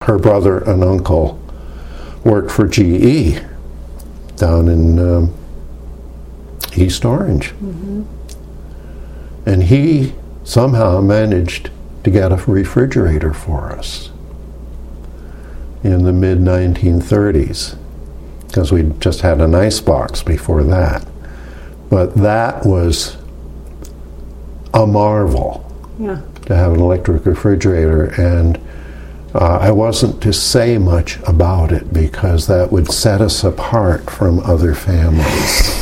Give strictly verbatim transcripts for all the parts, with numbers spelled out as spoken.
Her brother and uncle worked for G E down in um, East Orange. Mm-hmm. And he somehow managed to get a refrigerator for us in the mid nineteen thirties, because we just had an ice box before that. But that was a marvel, yeah, to have an electric refrigerator. And uh, I wasn't to say much about it because that would set us apart from other families.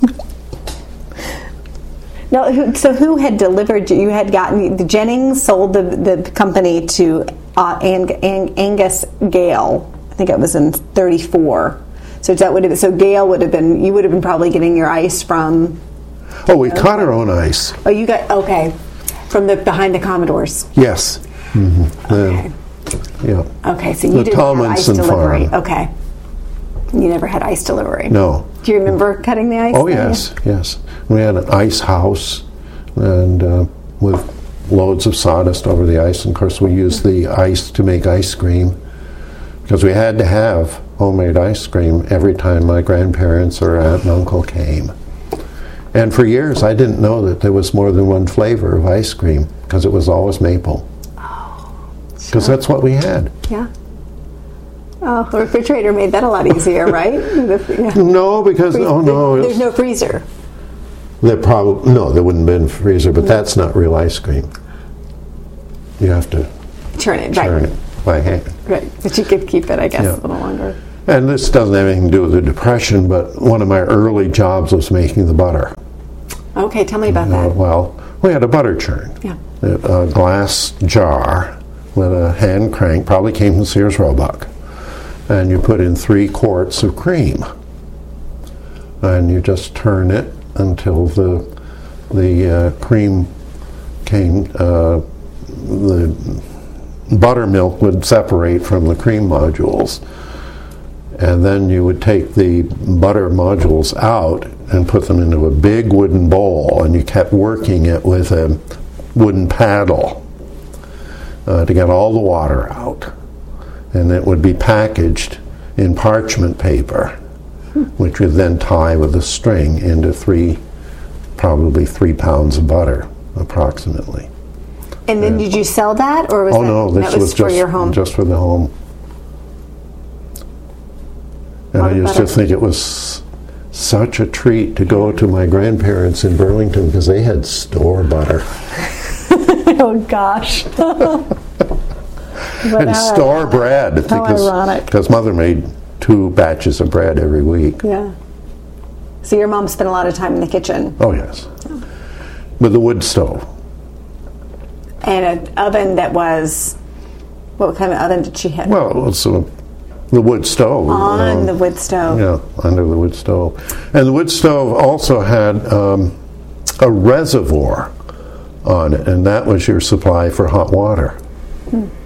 No, who, so who had delivered you? You had gotten, the Jennings sold the, the company to uh, Ang, Ang, Angus Gale. I think it was in thirty-four. So that would have, so Gale would have been, you would have been probably getting your ice from. Oh, we okay. caught our own ice. Oh, you got, okay, from the behind the Commodores. Yes. Mm-hmm. Okay. Uh, yeah. Okay, so you the didn't have ice delivery. Farm. Okay. You never had ice delivery. No. Do you remember cutting the ice? Oh yes, yes. We had an ice house, and uh, with loads of sawdust over the ice. And of course, we used the ice to make ice cream, because we had to have homemade ice cream every time my grandparents or aunt and uncle came. And for years, I didn't know that there was more than one flavor of ice cream, because it was always maple. Oh, because sure. that's what we had. Yeah. Oh, the refrigerator made that a lot easier, right? Yeah. No, because Free- oh no, there's no freezer. There probably no, there wouldn't have been a freezer, but that's not real ice cream. You have to Churn it, churn right? it by hand. Right, but you could keep it, I guess, Yeah. a little longer. And this doesn't have anything to do with the Depression, but one of my early jobs was making the butter. Okay, tell me about Uh, that. well, we had a butter churn, Yeah. a, a glass jar with a hand crank, probably came from Sears Roebuck, and you put in three quarts of cream, and you just turn it until the the uh, cream came, uh, the buttermilk would separate from the cream modules, and then you would take the butter modules out and put them into a big wooden bowl, and you kept working it with a wooden paddle uh, to get all the water out. And it would be packaged in parchment paper, which would then tie with a string into three, probably three pounds of butter, approximately. And then did you sell that, or was Oh that, no, this that was, was for just your home? just for the home. And What I used about to a- think it was such a treat to go to my grandparents in Burlington, because they had store butter. Oh gosh. And store bread, How because ironic. because mother made two batches of bread every week. Yeah. So your mom spent a lot of time in the kitchen. Oh yes, with the wood stove. And an oven that was, what kind of oven did she have? Well, it's a, the wood stove. On um, the wood stove. Yeah, under the wood stove. And the wood stove also had um, a reservoir on it, and that was your supply for hot water. Hmm.